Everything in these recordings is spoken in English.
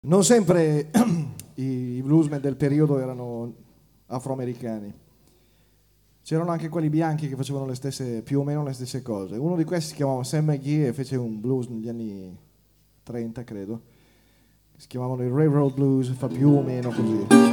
Non sempre i bluesmen del periodo erano afroamericani. C'erano anche quelli bianchi che facevano le stesse, più o meno le stesse cose. Uno di questi si chiamava Sam McGee e fece un blues negli anni 30, credo. Si chiamavano i Railroad Blues, fa più o meno così.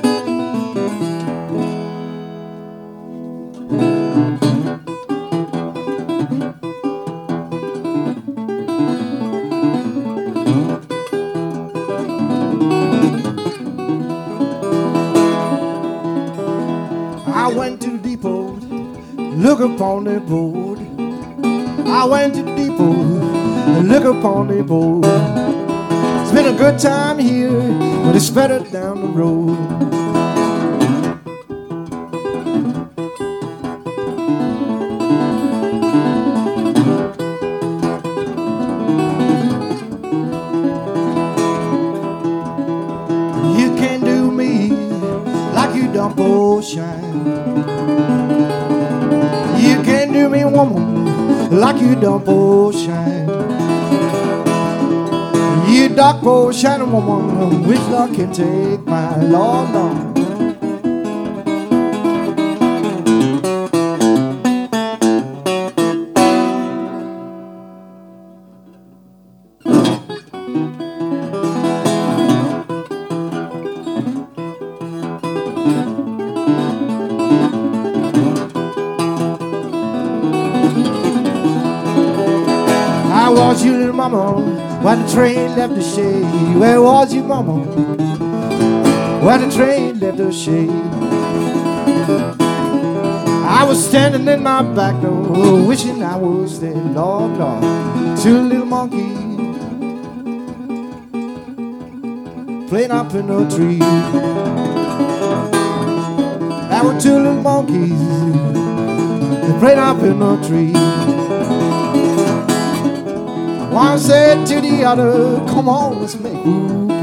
I went to the depot, look upon the board. I went to the depot, look upon the board. It's been a good time here, but it's better down the road. You can't do me like you done Bullshine. You can't do me, woman, like you done Bullshine. You dark Bullshine woman, which luck can take my Lord, Lord. Where was you, little mama, when the train left the shade? Where was you, mama, when the train left the shade? I was standing in my back door, wishing I was there, Lord, Lord. Two little monkeys playing up in a tree. There were two little monkeys playing up in a tree. One said to the other, come on, let's make whoopee.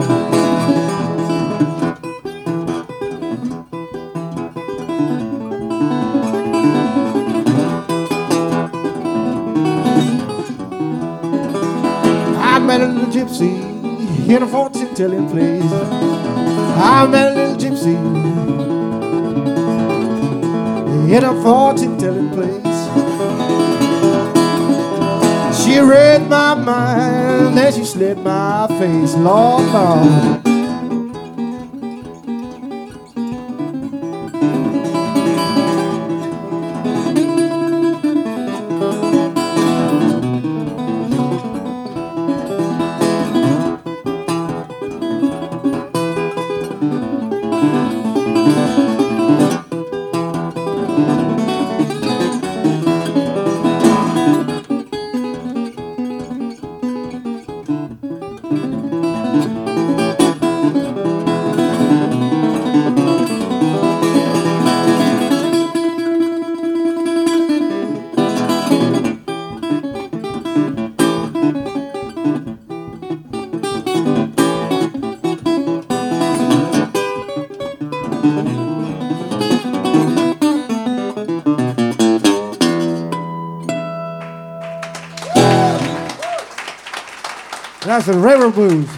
I met a little gypsy in a fortune-telling place. I met a little gypsy in a fortune-telling place. She read my mind and she slid my face, Lord, Lord. That's the Railroad Blues.